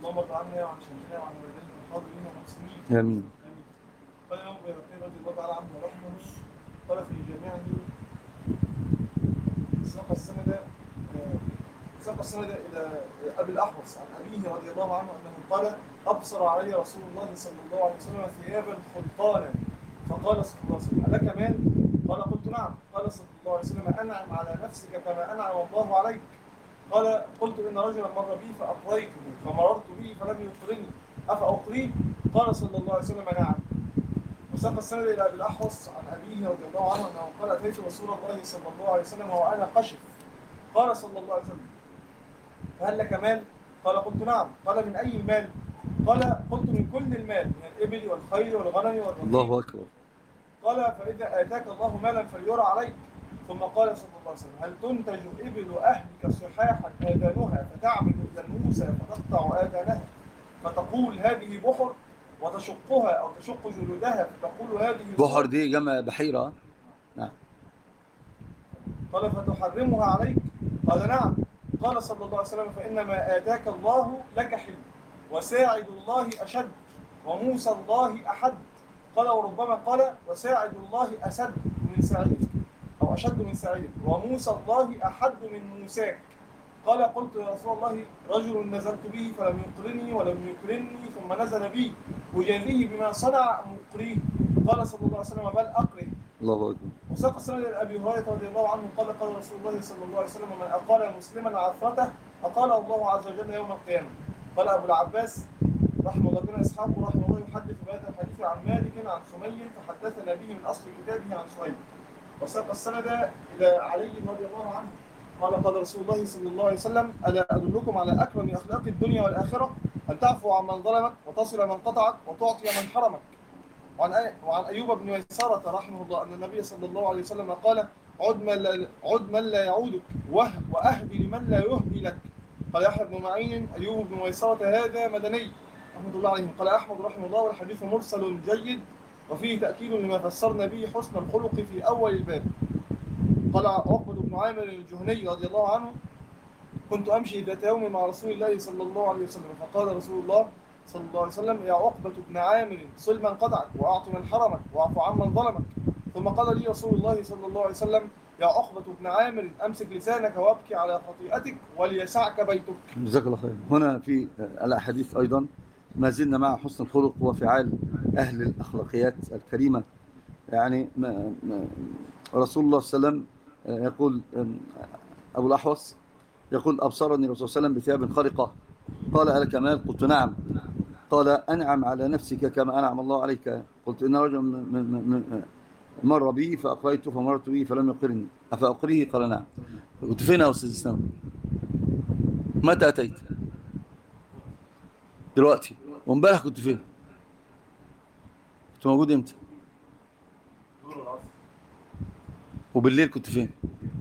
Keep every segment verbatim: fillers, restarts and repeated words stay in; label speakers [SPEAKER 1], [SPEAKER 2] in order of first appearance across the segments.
[SPEAKER 1] اللهم ارض عنا وعن شيخنا وعن والدينا الحاضرين والمسلمين.
[SPEAKER 2] آمين.
[SPEAKER 1] قال الإمام البيهقي رضي الله تعالى عنه ورحمه، قال في جامعه ساق السند ساق السند إلى أبي الأحوص عن أبيه رضي الله عنه أنه قال: أبصر علي رسول الله صلى الله عليه وسلم ثيابا خلطانا، فقال صلى الله عليه وسلم: ألك مال؟ قال: قلت: نعم. قال صلى الله عليه وسلم: أنعم على نفسك كما أنعم الله عليك. قال: قلت: إن رجلا مر بي فأقريته، فمررت به فلم يقرني، أفأقريه؟ قال صلى الله عليه وسلم: نعم. وساق السند إلى أبي الأحوص عن أبيه رضي الله عنه أنه قال: أتيت رسول الله صلى الله عليه وسلم وأنا قشف. قال صلى الله عليه وسلم: فهل لك مال؟ قال: قلت: نعم. قال: من أي المال؟ قال: قلت: من كل المال، من الإبل والخيل والغنم والرقيق.
[SPEAKER 2] الله أكبر.
[SPEAKER 1] قال: فإذا آتاك الله مالا فليرى عليك. ثم قال صلى الله عليه وسلم: هل تنتج إبل أهلك صحاحا آذانها فتعمل إلى الموسى فتقطع آذانها فتقول هذه بحر، وتشقها أو تشق جلودها فتقول هذه
[SPEAKER 2] بحر دي جمع بحيرة. نعم.
[SPEAKER 1] قال: فتحرمها عليك؟ قال: نعم. قال صلى الله عليه وسلم: فإنما آتاك الله لك حل، وساعد الله أشد، وموسى الله أحد. قال: وربما قال: وساعد الله أسد من سعيد أو أشد من سعيد، وموسى الله أحد من موساك. قال: قلت: يا رسول الله، رجل نزلت به فلم يقرني ولم يكرمني ثم نزل بي، أجازيه بما صنع أم أقريه؟ قال صلى الله عليه وسلم: بل أقره. الله أكبر. وساق السند أبي هريرة رضي الله عنه قال: قال رسول الله صلى الله عليه وسلم: من أقال مسلما عثرته أقال الله عز وجل يوم القيامة. قال أبو العباس رحمه الله بن إسحاق رحمه الله يحدث بهذا الحديث عن مالك عن سمي فحدثنا به من أصل كتابه عن سمي. وساق السند إلى علي رضي الله عنه قال: قال رسول الله صلى الله عليه وسلم: ألا أدلكم على أكرم أخلاق الدنيا والآخرة؟ أن تعفو عن من ظلمك، وتصل من قطعك، وتعطي من حرمك. وعن وعن أيوب بن ميسرة رحمه الله أن النبي صلى الله عليه وسلم قال: عد من لا, عد من لا يعودك، وأهدي لمن لا يهدي لك. قال يحيى بن معين: أيوب بن ميسرة هذا مدني رحمه الله عليه. قال أحمد رحمه الله: والحديث مرسل جيد، وفيه تأكيد لما فسرنا به حسن الخلق في أول الباب. قال عقبة بن عامر الجهني رضي الله عنه: كنت أمشي ذات يوم مع رسول الله صلى الله عليه وسلم، فقال رسول الله صلى الله عليه وسلم: يا عقبة بن عامر، صل من قطعك، وأعط من حرمك، واعف عن من ظلمك. ثم قال لي رسول الله صلى الله عليه وسلم: يا عقبة بن عامر، أمسك لسانك وابكي على خطيئتك وليسعك بيتك.
[SPEAKER 2] جزاك الله خير. هنا في الأحاديث أيضا ما زلنا مع حسن الخلق وفعال أهل الأخلاقيات الكريمة. يعني ما ما رسول الله صلى الله عليه وسلم يقول، أبو الأحوص يقول: أبصرني الرسول صلى الله عليه وسلم بثياب خارقة. قال: ألك مال؟ قلت: نعم. قال: أنعم على نفسك كما أنعم الله عليك. قلت: إن رجل مر بي فأقريته، فمررت به فلم يقرني، أفأقريه؟ قال: نعم. كنت فين يا أستاذ إسلام؟ متى أتيت؟ دلوقتي. وامبارح كنت فين؟ كنت موجود امتى؟ وبالليل كنت فين؟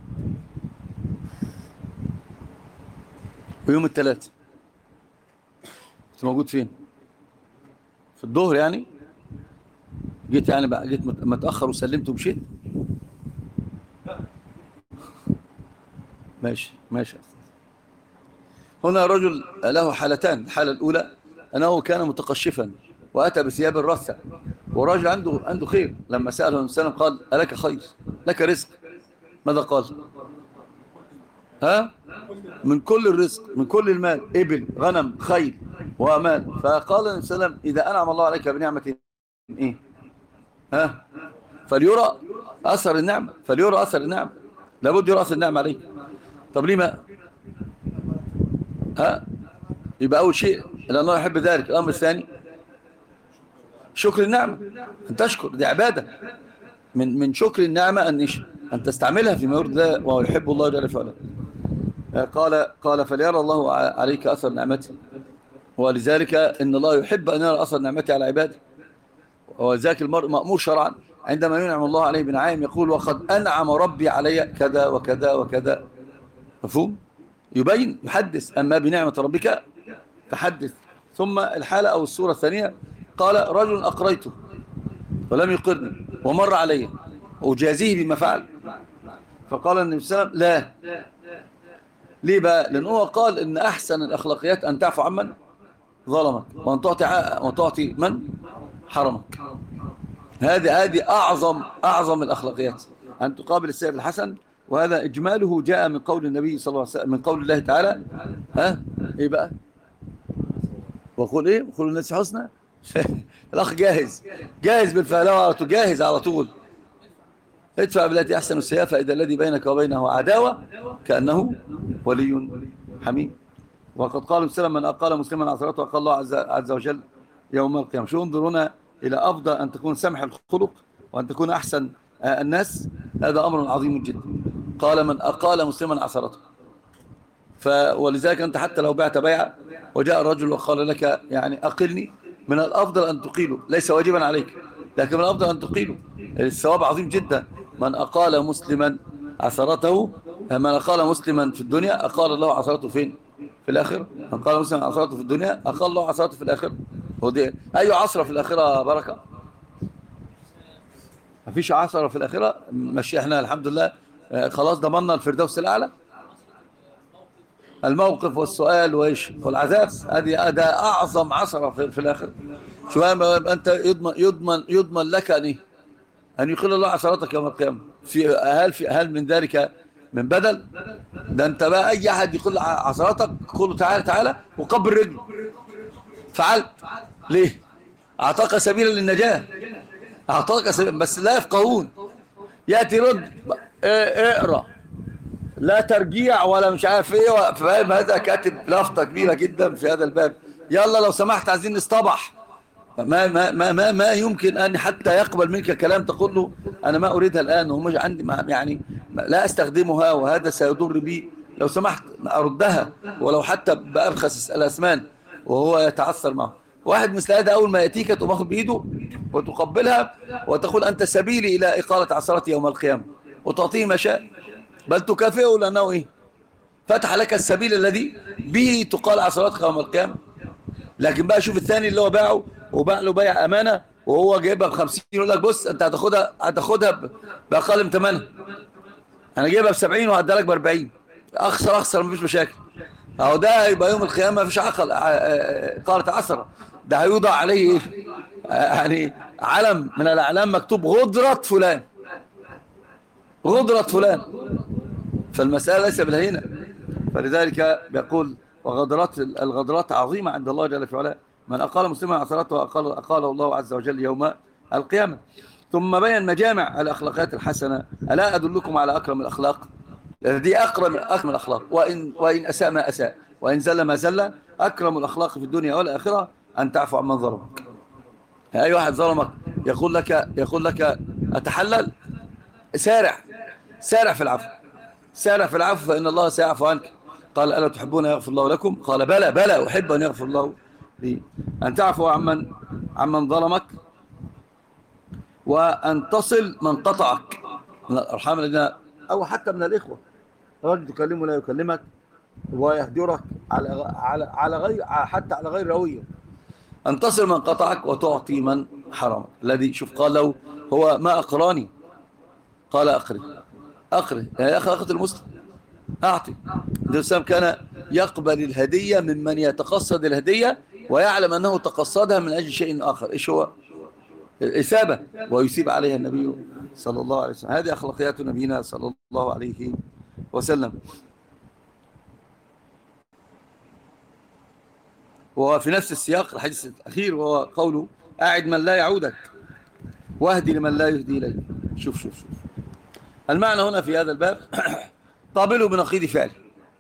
[SPEAKER 2] ويوم الثلاث كنت موجود فين؟ في الظهر يعني؟ جيت يعني بقى جيت متأخر وسلمت ومشيت؟ ماشي ماشي. هنا رجل له حالتان. الحالة الأولى أنه كان متقشفا وأتى بثياب الرثة، وراجل عنده عنده خير. لما سأله النبي صلى الله عليه وسلم قال: ألك خير؟ لك رزق؟ ماذا قال؟ ها؟ من كل الرزق، من كل المال، إبل، غنم، خيل ومال. فقال النبي صلى الله عليه وسلم: إذا أنعم الله عليك بنعمة إيه؟ ها؟ فليرى أثر النعمة، فليرى أثر النعمة، لابد يرى أثر النعمة عليك. طب ليه ما؟ ها؟ يبقى أول شيء لأن الله يحب ذلك. الأمر الثاني شكر النعمة، أن تشكر، دي عبادة. من من شكر النعمة أن أن تستعملها فيما يرضي الله ويحب الله جل وعلا. قال قال فليرى الله عليك أثر نعمته، ولذلك إن الله يحب أن يرى أثر نعمته على عباده. وذاك المرء مأمور شرعا عندما ينعم الله عليه بنعيم يقول: وقد أنعم ربي علي كذا وكذا وكذا. مفهوم؟ يبين، يحدث. أما بنعمة ربك فحدث. ثم الحالة أو الصورة الثانية قال: رجل أقريته ولم يقرني ومر علي، أجازيه بما فعل. فقال النبي صلى الله عليه وسلم: لا. ليه بقى؟ لأنه قال إن أحسن الأخلاقيات أن تعفو عمن ظلمك، وأن تعطي وأن تعطي من حرمك. هذه هذه أعظم أعظم الأخلاقيات، أن تقابل السيف الحسن. وهذا إجماله جاء من قول النبي صلى الله عليه وسلم، من قول الله تعالى. ها إيه بقى؟ وقول إيه؟ وقول الناس حسنى. الأخ جاهز جاهز بالفهلوة على طول، جاهز على طول. ادفع بالتي أحسن السيئة فإذا الذي بينك وبينه عداوة كأنه ولي حميم. وقد قال مسلم من أقال مسلما عثرته وقال الله عز, عز وجل يوم القيامة. شو انظرونا إلى أفضل أن تكون سمح الخلق وأن تكون أحسن الناس، هذا أمر عظيم جدا. قال من أقال مسلما عثرته. ولذلك أنت حتى لو بعت بيعة وجاء الرجل وقال لك يعني أقلني، من الأفضل أن تقيله، ليس واجبا عليك لكن من الأفضل أن تقيله، الثواب عظيم جدا. من أقال مسلما عثرته، من أقال مسلما في الدنيا أقال الله عثرته فين؟ في الآخر. من قال مسلما عثرته في الدنيا أقال الله عثرته في الآخر. ودي أي عثرة في الآخرة بركة؟ مفيش عثرة في الآخرة. ماشي احنا الحمد لله خلاص ضمننا الفردوس الأعلى. الموقف والسؤال وإيش والعذاب، هذه ده أعظم عثرة في, في الآخر. شو أنت يضمن يضمن يضمن لك أن أن يقل الله عثرتك يوم القيامة. في هل في هل من ذلك من بدل؟ ده أنت بقى أي أحد يقل عثرتك قل له تعالى تعالى وقبل رجله. فعلت ليه؟ أعطاك سبيلا للنجاة، أعطاك سبيلا، بس لا يفقهون. يأتي رد اقرأ لا ترجيع ولا مش عارف ايه، فاهم؟ هذا كاتب لافته كبيره جدا في هذا الباب. يلا لو سمحت عايزين نصطبح. ما ما ما ما, ما يمكن ان حتى يقبل منك كلام تقول له انا ما اريدها الان ومش عندي يعني لا استخدمها وهذا سيضر بي، لو سمحت اردها ولو حتى بارخص الاسمان، وهو يتعثر معه. واحد مثل هذا اول ما ياتيك تقوم واخد بايده وتقبلها وتقول انت سبيلي الى اقاله عثرتي يوم القيامه، وتعطيه ما شاء، بل تكافئه لأنه إيه؟ فتح لك السبيل الذي به تقال عثراتك يوم القيامة. لكن بقى شوف الثاني اللي هو باعه وباع له بيع أمانة وهو جايبها بخمسين، يقول لك بص أنت هتاخدها هتاخدها بأقل من ثمنها، أنا جايبها بسبعين وهديها لك بأربعين، أخسر أخسر مفيش مشاكل. أهو ده يبقى يوم القيامة مفيش عقل قالت عثرة، ده هيوضع عليه إيه؟ يعني علم من الأعلام مكتوب غدرة فلان، غدرة فلان. فالمسألة ليس بالهينة. فلذلك بيقول وغدرات الغدرات عظيمة عند الله جل وعلا. من أقال مسلما عثرته أقال, أقال الله عز وجل يوم القيامة. ثم بين مجامع الأخلاقيات الحسنة. ألا أدلكم على أكرم الأخلاق؟ دي أكرم أكرم الأخلاق، وإن, وإن أساء ما أساء وإن زل ما زل. أكرم الأخلاق في الدنيا والآخرة أن تعفو عن من ظلمك. أي واحد ظلمك يقول لك يقول لك أتحلل، سارع سارع في العفو، سارع في العفو فإن الله سيعفو عنك. قال ألا تحبون يغفر الله لكم؟ قال بلى بلى أحب أن يغفر الله لي. أن تعفو عمن عمن ظلمك، وأن تصل من قطعك من الأرحام الذين أو حتى من الإخوة. رجل تكلمه لا يكلمك ويهجرك على على على غير حتى على غير روية. أن تصل من قطعك وتعطي من حرمك. الذي شوف قال له هو ما أقراني، قال أقري أقري يا أخي أخذ المسلم أعطي. الإسلام كان يقبل الهدية ممن يتقصد الهدية ويعلم أنه تقصدها من أجل شيء آخر. إيش هو؟ الإثابة، ويثيب عليها النبي صلى الله عليه وسلم. هذه أخلاقيات نبينا صلى الله عليه وسلم. وفي نفس السياق الحديث الأخير وهو قوله أعد من لا يعودك واهدي لمن لا يهدي إليك. شوف شوف شوف المعنى هنا في هذا الباب. قابلوا بنقيض فعل.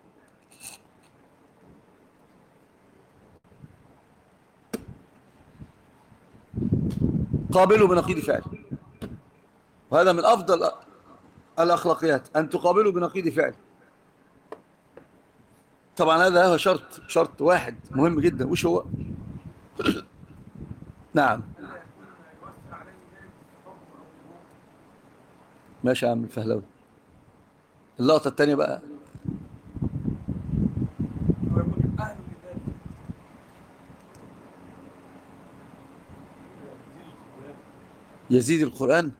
[SPEAKER 2] قابلوا بنقيض فعل، وهذا من أفضل الأخلاقيات أن تقابلوا بنقيض فعل. طبعا هذا هو شرط شرط واحد مهم جدا. وش هو؟ نعم ماشي يا عم الفهلوي. اللقطة الثانية بقى يزيد القرآن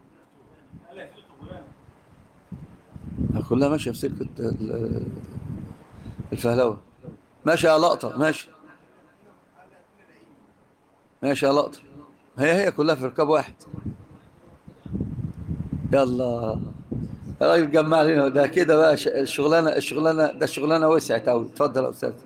[SPEAKER 2] كلها ماشية في سكة الفهلوة. ماشي يا لقطة ماشي. ماشي يا لقطة، هي هي كلها في ركاب واحد. يلا يا راجل جمع لنا ده كده بقى، ش- الشغلانة الشغلانة ده الشغلانة وسعت أوي. اتفضل يا أستاذ.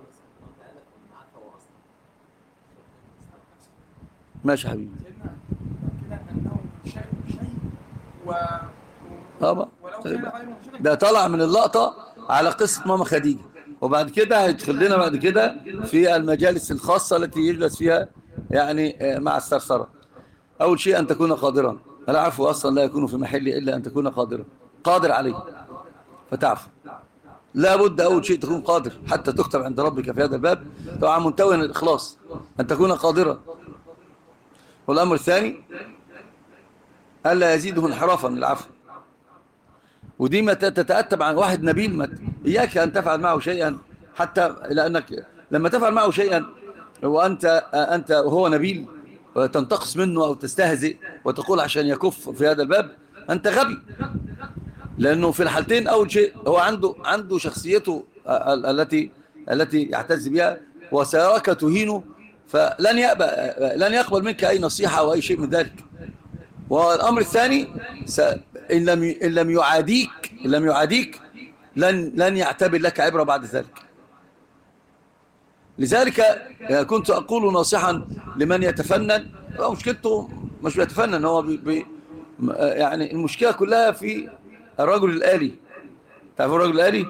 [SPEAKER 2] ماشي يا حبيبي.
[SPEAKER 1] كده انه شيء شيء و
[SPEAKER 2] طبعا
[SPEAKER 1] ولو كان غير مشرك.
[SPEAKER 2] ده طلع من اللقطة على قصة ماما خديجة، وبعد كده هيدخل لنا بعد كده في المجالس الخاصة التي يجلس فيها يعني آه، مع الثرثرة. أول شيء أن تكون قادرا، العفو أصلا لا يكون في محل إلا أن تكون قادرا، قادر عليه فتعفو. لا بد أول شيء تكون قادر حتى تكتب عند ربك في هذا الباب طبعا منتوى الإخلاص، أن تكون قادرا. والأمر الثاني ألا يزيده انحرافا من العفو، ودي ما تتأتب عن واحد نبيل. ما إياك أن تفعل معه شيئا، حتى لأنك لما تفعل معه شيئا وأنت أنت وهو نبيل وتنتقص منه أو تستهزئ وتقول عشان يكف في هذا الباب، أنت غبي. لأنه في الحالتين أول شيء هو عنده عنده شخصيته ال- التي التي يعتز بها، وسيراك تهينه، فلن يقبل لن يقبل منك أي نصيحة أو أي شيء من ذلك. والأمر الثاني س... إن لم إن لم يعاديك إن لم يعاديك لن لن يعتبر لك عبرة بعد ذلك. لذلك كنت أقول ناصحا لمن يتفنن، هو مشكلته مش بيتفنن، هو بي... بي... يعني المشكلة كلها في الرجل الآلي. تعرف الرجل الآلي؟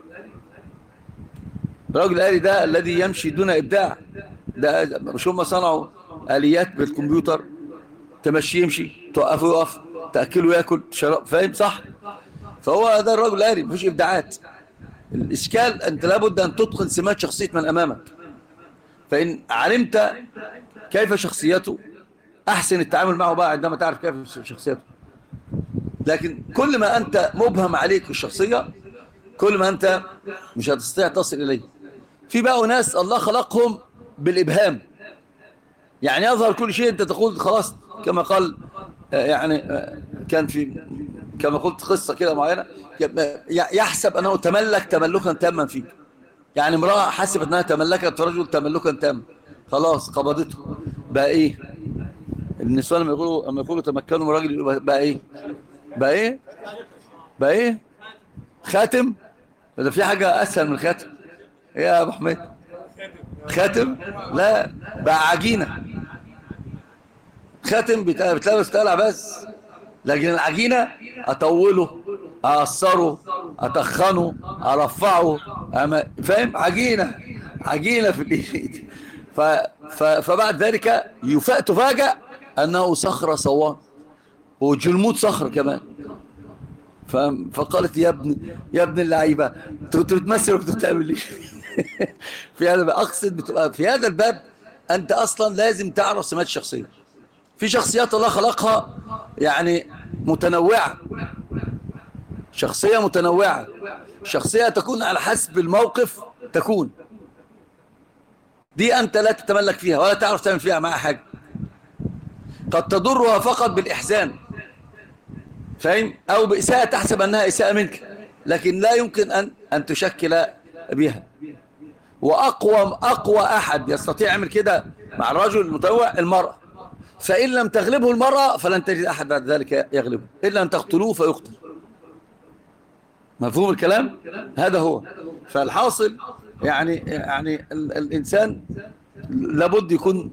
[SPEAKER 2] الرجل الآلي ده الذي يمشي دون إبداع. ده مش هم صنعوا آليات بالكمبيوتر تمشي يمشي، توقفه يقف، تأكله يأكل، شراب، فاهم صح؟ فهو ده الرجل الآلي، مفيش إبداعات. الإشكال أنت لابد أن تتقن سمات شخصية من أمامك، فإن علمت كيف شخصيته أحسن التعامل معه بقى عندما تعرف كيف شخصيته. لكن كل ما أنت مبهم عليك الشخصية كل ما أنت مش هتستطيع تصل إليه. في بقى ناس الله خلقهم بالإبهام، يعني يظهر كل شيء أنت تقول خلاص، كما قال يعني كان في كما قلت قصة كده معينة، يحسب أنه تملك تملكا تاما فيك. يعني امرأة حسبت أنها تملكت رجل تملكا تاما، خلاص قبضته. بقى إيه النسوان لما يقولوا لما يقولوا تمكنوا من راجل، بقى إيه بقى إيه بقى إيه خاتم. ده في حاجة أسهل من خاتم؟ إيه يا أبو حميد؟ خاتم؟ لا، بقى عجينة. خاتم بتلبس تقلع بس، لكن العجينة أطوله، أقصره، أتخنه، أرفعه، فاهم؟ عجينة عجينة في الإيد. ف... ف... فبعد ذلك يفاء تفاجأ أنه صخرة صوان وجلمود صخر كمان. ف... فقالت يا ابن يا ابن اللعيبة، انت كنت بتمثل وكنت بتعمل ليه؟ في هذا أقصد بتبقى في هذا الباب أنت أصلا لازم تعرف سمات الشخصية. في شخصيات الله خلقها يعني متنوعة، شخصية متنوعة، شخصية تكون على حسب الموقف تكون، دي أنت لا تتملك فيها ولا تعرف تعمل فيها معها حاجة. قد تضرها فقط بالإحسان، فاهم؟ أو بإساءة تحسب أنها إساءة منك، لكن لا يمكن أن أن تشكل بها. وأقوى أقوى أحد يستطيع يعمل كده مع الرجل المتنوع المرأة، فإن لم تغلبه المرأة فلن تجد أحد بعد ذلك يغلبه إلا أن تقتلوه فيقتل. مفهوم الكلام؟ هذا هو. فالحاصل يعني يعني ال الإنسان لابد يكون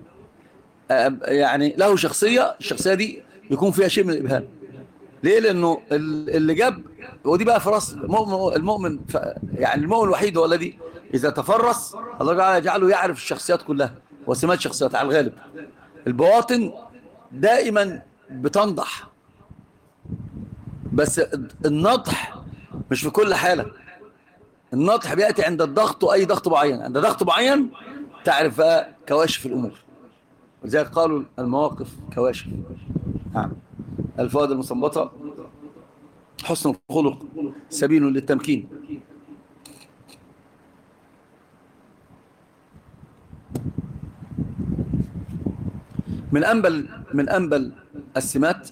[SPEAKER 2] يعني له شخصية، الشخصية دي يكون فيها شيء من الإبهام. ليه؟ لأنه اللي جاب ودي بقى فرص المؤمن, المؤمن يعني المؤمن الوحيد هو الذي إذا تفرس الله تعالى يجعله يعرف الشخصيات كلها وسمات الشخصيات على الغالب. البواطن دائما بتنضح، بس النضح مش في كل حالة. النضح بيأتي عند الضغط، وأي ضغط معين، عند ضغط معين تعرف بقى كواشف الأمور. ولذلك قالوا المواقف كواشف. نعم. الفوائد المستنبطة: حسن الخلق سبيل للتمكين. من أنبل من أنبل السمات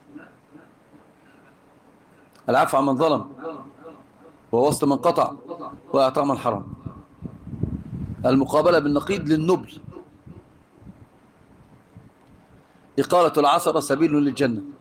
[SPEAKER 2] العفو عن من ظلم، ووصل من قطع، وإعطاء من حرم. المقابلة بالنقيض للنبل. إقالة العثرة سبيل للجنة.